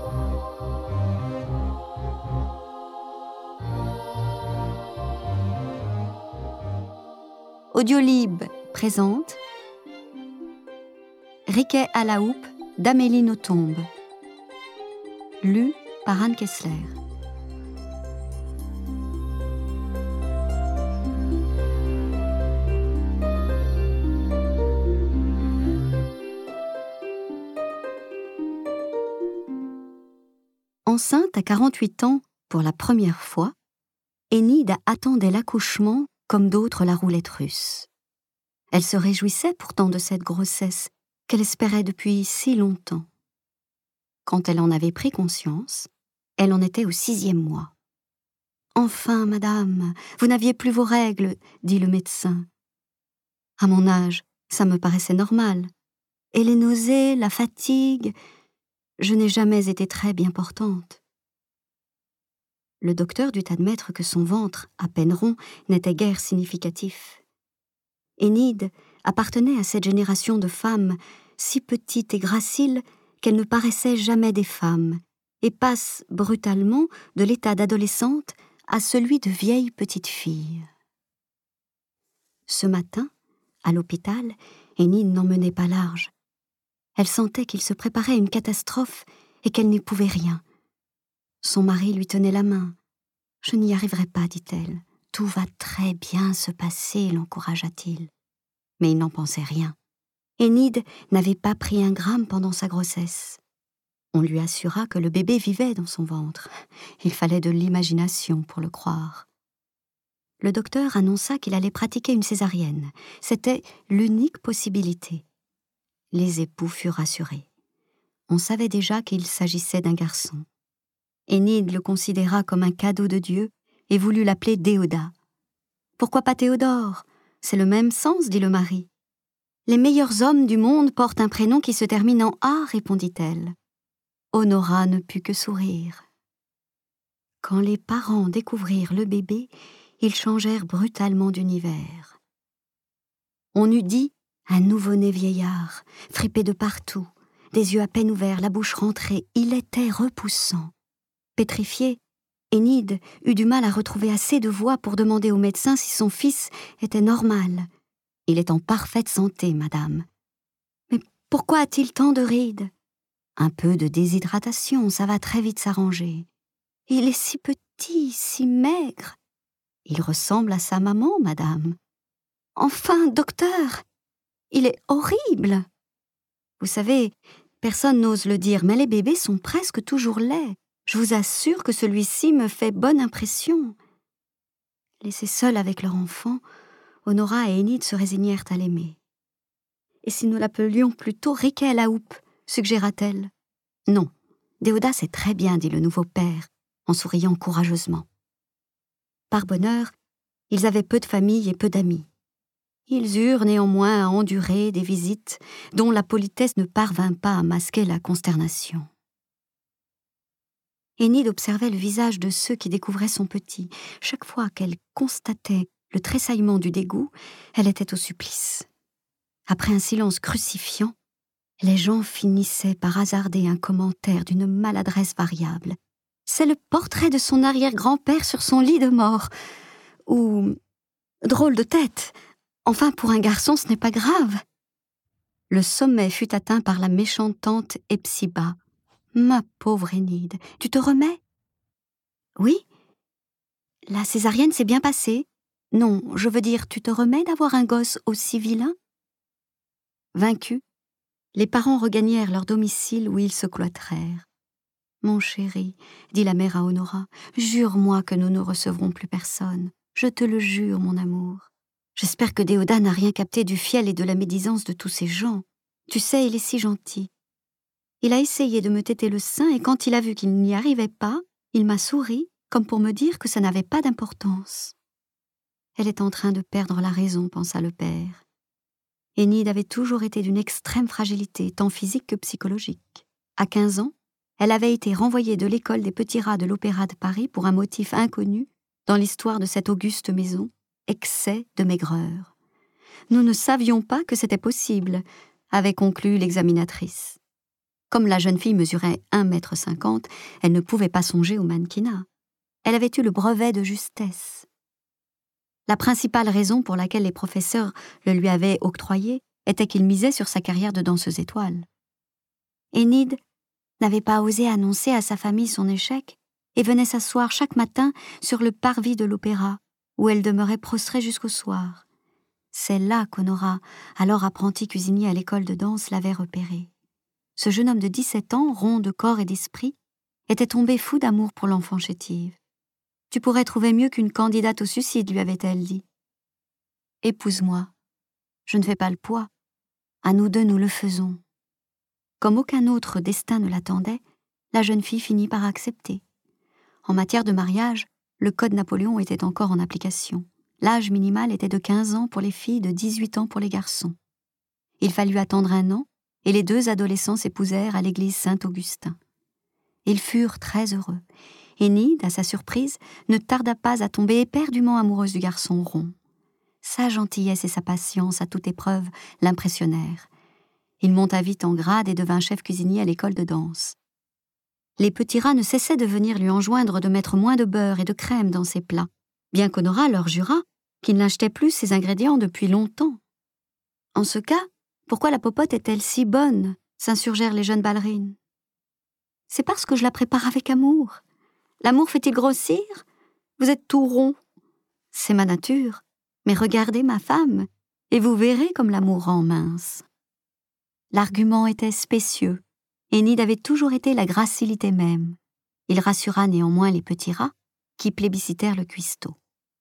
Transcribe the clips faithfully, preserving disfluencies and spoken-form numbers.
Audiolib présente Riquet à la houppe d'Amélie Nothomb, lu par Anne Kessler. Enceinte à quarante-huit ans pour la première fois, Enid attendait l'accouchement comme d'autres la roulette russe. Elle se réjouissait pourtant de cette grossesse qu'elle espérait depuis si longtemps. Quand elle en avait pris conscience, elle en était au sixième mois. « Enfin, madame, vous n'aviez plus vos règles, dit le médecin. À mon âge, ça me paraissait normal. Et les nausées, la fatigue, je n'ai jamais été très bien portante. » Le docteur dut admettre que son ventre, à peine rond, n'était guère significatif. Enid appartenait à cette génération de femmes si petites et graciles qu'elles ne paraissaient jamais des femmes et passent brutalement de l'état d'adolescente à celui de vieille petite fille. Ce matin, à l'hôpital, Enid n'en menait pas large. Elle sentait qu'il se préparait une catastrophe et qu'elle n'y pouvait rien. Son mari lui tenait la main. « Je n'y arriverai pas, dit-elle. Tout va très bien se passer, l'encouragea-t-il. » Mais il n'en pensait rien. Enid n'avait pas pris un gramme pendant sa grossesse. On lui assura que le bébé vivait dans son ventre. Il fallait de l'imagination pour le croire. Le docteur annonça qu'il allait pratiquer une césarienne. C'était l'unique possibilité. Les époux furent rassurés. On savait déjà qu'il s'agissait d'un garçon. Enid le considéra comme un cadeau de Dieu et voulut l'appeler Déodat. « Pourquoi pas Théodore ? C'est le même sens, dit le mari. »« Les meilleurs hommes du monde portent un prénom qui se termine en A, répondit-elle. Honora ne put que sourire. Quand les parents découvrirent le bébé, ils changèrent brutalement d'univers. On eût dit un nouveau-né vieillard, fripé de partout, des yeux à peine ouverts, la bouche rentrée, il était repoussant. Pétrifiée, Enid eut du mal à retrouver assez de voix pour demander au médecin si son fils était normal. « Il est en parfaite santé, madame. »« Mais pourquoi a-t-il tant de rides ?»« Un peu de déshydratation, ça va très vite s'arranger. »« Il est si petit, si maigre. »« Il ressemble à sa maman, madame. »« Enfin, docteur, il est horrible. » Vous savez, personne n'ose le dire, mais les bébés sont presque toujours laids. Je vous assure que celui-ci me fait bonne impression. Laissés seuls avec leur enfant, Honora et Enid se résignèrent à l'aimer. « Et si nous l'appelions plutôt Riquet à la houppe ?» suggéra-t-elle. « Non, Déodat c'est très bien, dit le nouveau père, en souriant courageusement. » Par bonheur, ils avaient peu de famille et peu d'amis. Ils eurent néanmoins à endurer des visites dont la politesse ne parvint pas à masquer la consternation. Enid observait le visage de ceux qui découvraient son petit. Chaque fois qu'elle constatait le tressaillement du dégoût, elle était au supplice. Après un silence crucifiant, les gens finissaient par hasarder un commentaire d'une maladresse variable. « C'est le portrait de son arrière-grand-père sur son lit de mort. » Ou « Drôle de tête. Enfin, pour un garçon, ce n'est pas grave. » Le sommet fut atteint par la méchante tante Hepzibah. « Ma pauvre Enid, tu te remets ?»« Oui. La césarienne s'est bien passée. Non, je veux dire, tu te remets d'avoir un gosse aussi vilain ?» Vaincus, les parents regagnèrent leur domicile où ils se cloîtrèrent. « Mon chéri, dit la mère à Honora, jure-moi que nous ne recevrons plus personne. Je te le jure, mon amour. J'espère que Déodat n'a rien capté du fiel et de la médisance de tous ces gens. Tu sais, il est si gentil. Il a essayé de me téter le sein et quand il a vu qu'il n'y arrivait pas, il m'a souri comme pour me dire que ça n'avait pas d'importance. » Elle est en train de perdre la raison, pensa le père. Enid avait toujours été d'une extrême fragilité, tant physique que psychologique. À quinze ans, elle avait été renvoyée de l'école des petits rats de l'Opéra de Paris pour un motif inconnu dans l'histoire de cette auguste maison, excès de maigreur. Nous ne savions pas que c'était possible, avait conclu l'examinatrice. Comme la jeune fille mesurait un mètre cinquante, elle ne pouvait pas songer au mannequinat. Elle avait eu le brevet de justesse. La principale raison pour laquelle les professeurs le lui avaient octroyé était qu'il misait sur sa carrière de danseuse étoile. Enid n'avait pas osé annoncer à sa famille son échec et venait s'asseoir chaque matin sur le parvis de l'opéra, où elle demeurait prostrée jusqu'au soir. C'est là qu'Honora, alors apprenti cuisinier à l'école de danse, l'avait repéré. Ce jeune homme de dix-sept ans, rond de corps et d'esprit, était tombé fou d'amour pour l'enfant chétive. « Tu pourrais trouver mieux qu'une candidate au suicide, lui avait-elle dit. « Épouse-moi. Je ne fais pas le poids. À nous deux, nous le faisons. » Comme aucun autre destin ne l'attendait, la jeune fille finit par accepter. En matière de mariage, le code Napoléon était encore en application. L'âge minimal était de quinze ans pour les filles, de dix-huit ans pour les garçons. Il fallut attendre un an, et les deux adolescents s'épousèrent à l'église Saint-Augustin. Ils furent très heureux. Enid, à sa surprise, ne tarda pas à tomber éperdument amoureuse du garçon rond. Sa gentillesse et sa patience à toute épreuve l'impressionnèrent. Il monta vite en grade et devint chef cuisinier à l'école de danse. Les petits rats ne cessaient de venir lui enjoindre de mettre moins de beurre et de crème dans ses plats, bien qu'Honora leur jura qu'il n'achetait plus ces ingrédients depuis longtemps. En ce cas, pourquoi la popote est-elle si bonne, s'insurgèrent les jeunes ballerines. C'est parce que je la prépare avec amour. L'amour fait-il grossir? Vous êtes tout rond. C'est ma nature, mais regardez ma femme, et vous verrez comme l'amour rend mince. L'argument était spécieux. Enid avait toujours été la gracilité même. Il rassura néanmoins les petits rats, qui plébiscitèrent le cuistot.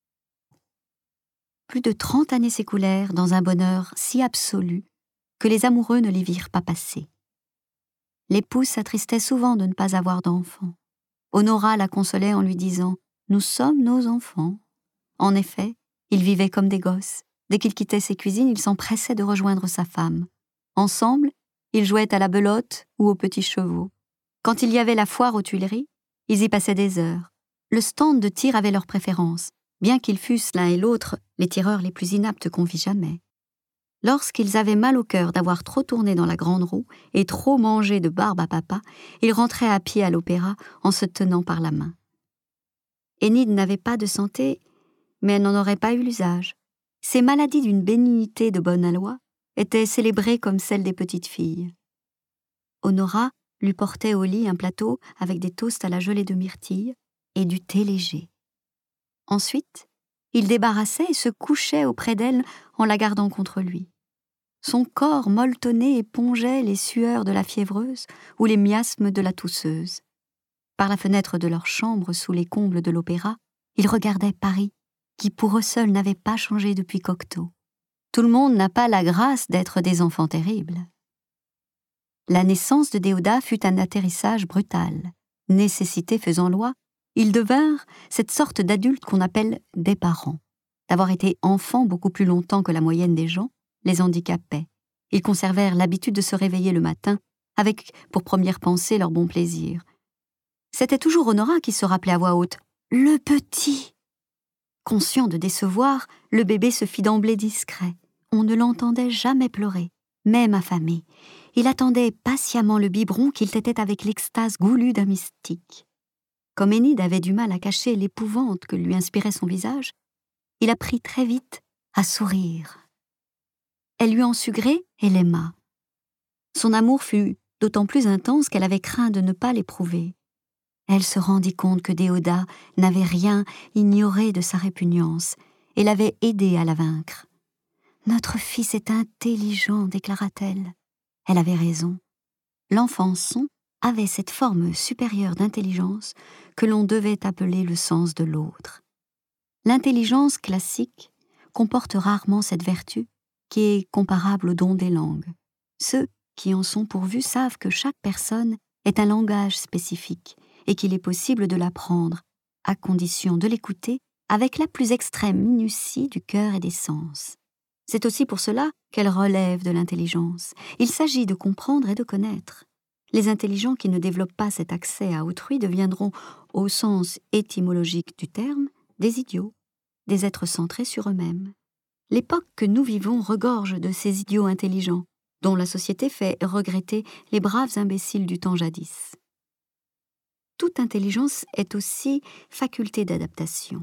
Plus de trente années s'écoulèrent dans un bonheur si absolu que les amoureux ne les virent pas passer. L'épouse s'attristait souvent de ne pas avoir d'enfants. Honora la consolait en lui disant « Nous sommes nos enfants ». En effet, ils vivaient comme des gosses. Dès qu'il quittait ses cuisines, il s'empressait de rejoindre sa femme. Ensemble, ils jouaient à la belote ou aux petits chevaux. Quand il y avait la foire aux Tuileries, ils y passaient des heures. Le stand de tir avait leur préférence, bien qu'ils fussent l'un et l'autre les tireurs les plus inaptes qu'on vit jamais. Lorsqu'ils avaient mal au cœur d'avoir trop tourné dans la grande roue et trop mangé de barbe à papa, ils rentraient à pied à l'opéra en se tenant par la main. Enid n'avait pas de santé, mais elle n'en aurait pas eu l'usage. Ces maladies d'une bénignité de bonne aloi étaient célébrées comme celles des petites filles. Honora lui portait au lit un plateau avec des toasts à la gelée de myrtille et du thé léger. Ensuite, il débarrassait et se couchait auprès d'elle en la gardant contre lui. Son corps molletonné épongeait les sueurs de la fiévreuse ou les miasmes de la tousseuse. Par la fenêtre de leur chambre sous les combles de l'opéra, ils regardaient Paris, qui pour eux seuls n'avait pas changé depuis Cocteau. Tout le monde n'a pas la grâce d'être des enfants terribles. La naissance de Déodat fut un atterrissage brutal. Nécessité faisant loi, ils devinrent cette sorte d'adultes qu'on appelle des parents. D'avoir été enfants beaucoup plus longtemps que la moyenne des gens les handicapait. Ils conservèrent l'habitude de se réveiller le matin avec pour première pensée leur bon plaisir. C'était toujours Honora qui se rappelait à voix haute « Le petit !» Conscient de décevoir, le bébé se fit d'emblée discret. On ne l'entendait jamais pleurer, même affamé. Il attendait patiemment le biberon qu'il tétait avec l'extase goulue d'un mystique. Comme Enid avait du mal à cacher l'épouvante que lui inspirait son visage, il apprit très vite à sourire. Elle lui en sut gré et l'aima. Son amour fut d'autant plus intense qu'elle avait craint de ne pas l'éprouver. Elle se rendit compte que Déodat n'avait rien ignoré de sa répugnance et l'avait aidé à la vaincre. « Notre fils est intelligent, déclara-t-elle. » Elle avait raison. L'enfant son avait cette forme supérieure d'intelligence que l'on devait appeler le sens de l'autre. L'intelligence classique comporte rarement cette vertu qui est comparable au don des langues. Ceux qui en sont pourvus savent que chaque personne est un langage spécifique et qu'il est possible de l'apprendre, à condition de l'écouter avec la plus extrême minutie du cœur et des sens. C'est aussi pour cela qu'elle relève de l'intelligence. Il s'agit de comprendre et de connaître. Les intelligents qui ne développent pas cet accès à autrui deviendront, au sens étymologique du terme, des idiots, des êtres centrés sur eux-mêmes. L'époque que nous vivons regorge de ces idiots intelligents, dont la société fait regretter les braves imbéciles du temps jadis. Toute intelligence est aussi faculté d'adaptation.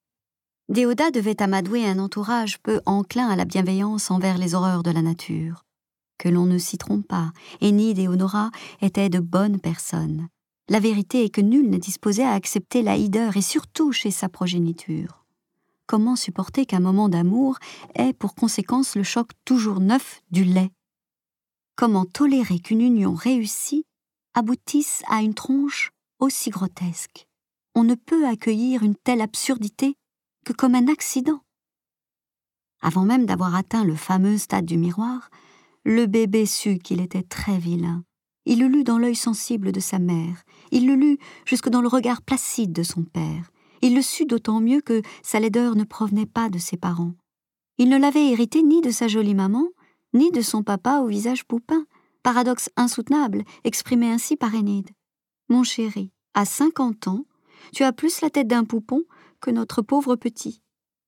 Déodat devait amadouer un entourage peu enclin à la bienveillance envers les horreurs de la nature. Que l'on ne s'y trompe pas, Enid et Honora étaient de bonnes personnes. La vérité est que nul n'est disposé à accepter la hideur, et surtout chez sa progéniture. Comment supporter qu'un moment d'amour ait pour conséquence le choc toujours neuf du lait? Comment tolérer qu'une union réussie aboutisse à une tronche aussi grotesque? On ne peut accueillir une telle absurdité que comme un accident. Avant même d'avoir atteint le fameux stade du miroir, le bébé sut qu'il était très vilain. Il le lut dans l'œil sensible de sa mère, il le lut jusque dans le regard placide de son père. Il le sut d'autant mieux que sa laideur ne provenait pas de ses parents. Il ne l'avait hérité ni de sa jolie maman, ni de son papa au visage poupin, paradoxe insoutenable exprimé ainsi par Enid. « Mon chéri, à cinquante ans, tu as plus la tête d'un poupon que notre pauvre petit. »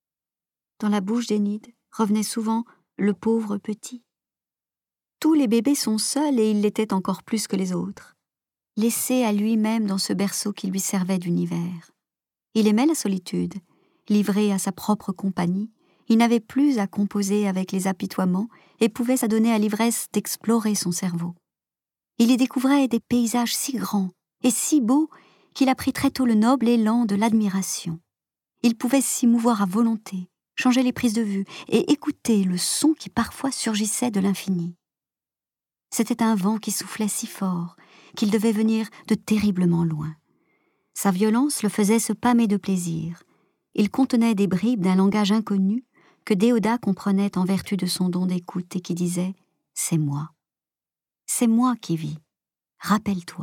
Dans la bouche d'Enid revenait souvent le pauvre petit. Tous les bébés sont seuls et il l'était encore plus que les autres. Laissé à lui-même dans ce berceau qui lui servait d'univers. Il aimait la solitude, livré à sa propre compagnie. Il n'avait plus à composer avec les apitoiements et pouvait s'adonner à l'ivresse d'explorer son cerveau. Il y découvrait des paysages si grands et si beaux qu'il apprit très tôt le noble élan de l'admiration. Il pouvait s'y mouvoir à volonté, changer les prises de vue et écouter le son qui parfois surgissait de l'infini. C'était un vent qui soufflait si fort qu'il devait venir de terriblement loin. Sa violence le faisait se pâmer de plaisir. Il contenait des bribes d'un langage inconnu que Déodat comprenait en vertu de son don d'écoute et qui disait « C'est moi. C'est moi qui vis. Rappelle-toi. »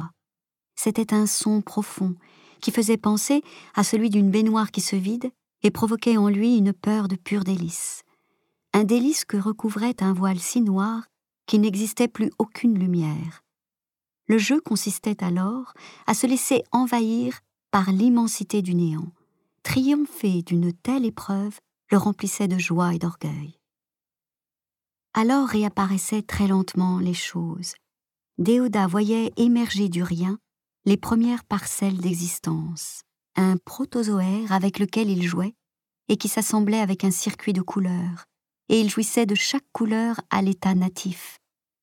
C'était un son profond qui faisait penser à celui d'une baignoire qui se vide et provoquait en lui une peur de pur délice. Un délice que recouvrait un voile si noir qu'il n'existait plus aucune lumière. Le jeu consistait alors à se laisser envahir par l'immensité du néant. Triompher d'une telle épreuve le remplissait de joie et d'orgueil. Alors réapparaissaient très lentement les choses. Déodat voyait émerger du rien les premières parcelles d'existence, un protozoaire avec lequel il jouait et qui s'assemblait avec un circuit de couleurs, et il jouissait de chaque couleur à l'état natif.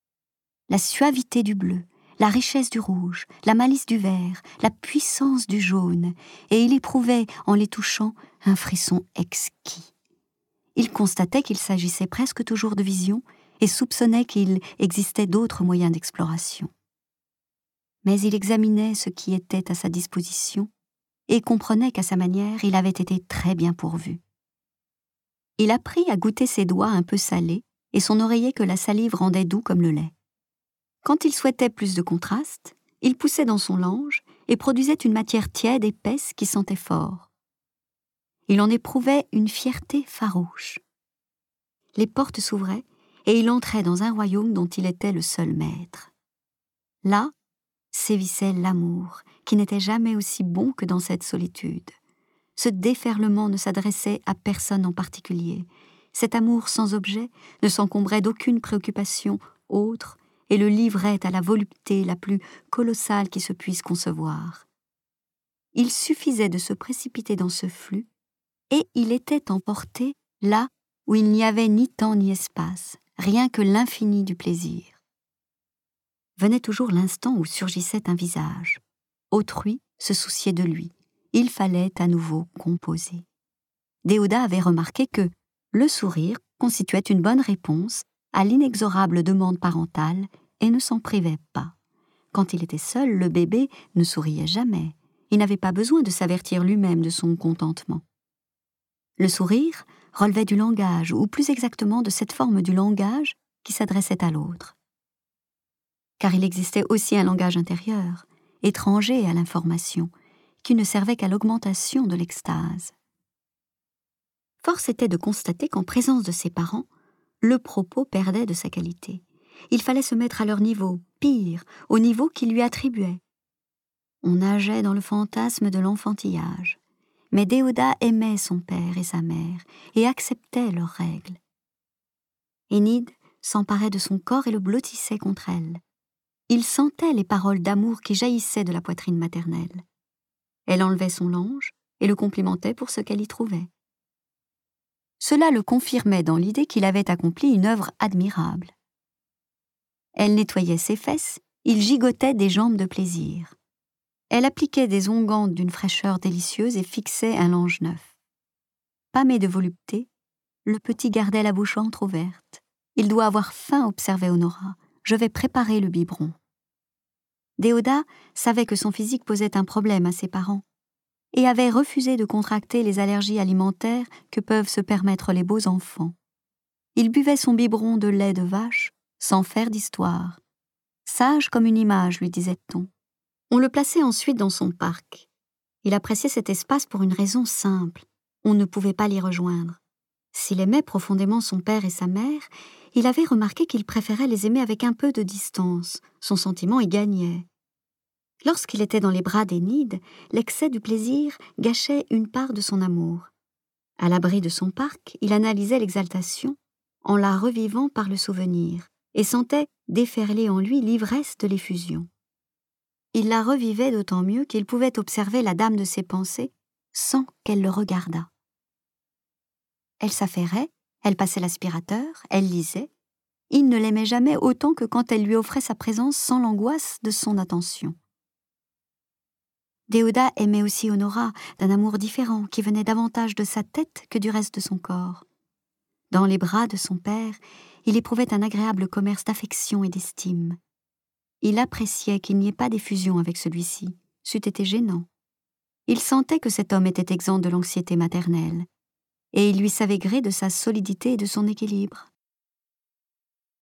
La suavité du bleu, la richesse du rouge, la malice du vert, la puissance du jaune, et il éprouvait, en les touchant, un frisson exquis. Il constatait qu'il s'agissait presque toujours de visions et soupçonnait qu'il existait d'autres moyens d'exploration. Mais il examinait ce qui était à sa disposition et comprenait qu'à sa manière, il avait été très bien pourvu. Il apprit à goûter ses doigts un peu salés et son oreiller que la salive rendait doux comme le lait. Quand il souhaitait plus de contraste, il poussait dans son lange et produisait une matière tiède, épaisse, qui sentait fort. Il en éprouvait une fierté farouche. Les portes s'ouvraient et il entrait dans un royaume dont il était le seul maître. Là, sévissait l'amour, qui n'était jamais aussi bon que dans cette solitude. Ce déferlement ne s'adressait à personne en particulier. Cet amour sans objet ne s'encombrait d'aucune préoccupation autre et le livrait à la volupté la plus colossale qui se puisse concevoir. Il suffisait de se précipiter dans ce flux, et il était emporté là où il n'y avait ni temps ni espace, rien que l'infini du plaisir. Venait toujours l'instant où surgissait un visage. Autrui se souciait de lui. Il fallait à nouveau composer. Déodat avait remarqué que le sourire constituait une bonne réponse à l'inexorable demande parentale et ne s'en privait pas. Quand il était seul, le bébé ne souriait jamais. Il n'avait pas besoin de s'avertir lui-même de son contentement. Le sourire relevait du langage, ou plus exactement de cette forme du langage qui s'adressait à l'autre. Car il existait aussi un langage intérieur, étranger à l'information, qui ne servait qu'à l'augmentation de l'extase. Force était de constater qu'en présence de ses parents, le propos perdait de sa qualité. Il fallait se mettre à leur niveau, pire, au niveau qu'ils lui attribuaient. On nageait dans le fantasme de l'enfantillage, mais Déodat aimait son père et sa mère et acceptait leurs règles. Enid s'emparait de son corps et le blottissait contre elle. Il sentait les paroles d'amour qui jaillissaient de la poitrine maternelle. Elle enlevait son lange et le complimentait pour ce qu'elle y trouvait. Cela le confirmait dans l'idée qu'il avait accompli une œuvre admirable. Elle nettoyait ses fesses, il gigotait des jambes de plaisir. Elle appliquait des onguents d'une fraîcheur délicieuse et fixait un lange neuf. Pâmé de volupté, le petit gardait la bouche entr'ouverte. « Il doit avoir faim, observait Honora. Je vais préparer le biberon. » Déodat savait que son physique posait un problème à ses parents et avait refusé de contracter les allergies alimentaires que peuvent se permettre les beaux enfants. Il buvait son biberon de lait de vache sans faire d'histoire. Sage comme une image, lui disait-on. On le plaçait ensuite dans son parc. Il appréciait cet espace pour une raison simple. On ne pouvait pas l'y rejoindre. S'il aimait profondément son père et sa mère, il avait remarqué qu'il préférait les aimer avec un peu de distance. Son sentiment y gagnait. Lorsqu'il était dans les bras d'Énide, l'excès du plaisir gâchait une part de son amour. À l'abri de son parc, il analysait l'exaltation en la revivant par le souvenir et sentait déferler en lui l'ivresse de l'effusion. Il la revivait d'autant mieux qu'il pouvait observer la dame de ses pensées sans qu'elle le regardât. Elle s'affairait, elle passait l'aspirateur, elle lisait. Il ne l'aimait jamais autant que quand elle lui offrait sa présence sans l'angoisse de son attention. Déodat aimait aussi Honora d'un amour différent qui venait davantage de sa tête que du reste de son corps. Dans les bras de son père, il éprouvait un agréable commerce d'affection et d'estime. Il appréciait qu'il n'y ait pas d'effusion avec celui-ci, c'eût été gênant. Il sentait que cet homme était exempt de l'anxiété maternelle, et il lui savait gré de sa solidité et de son équilibre.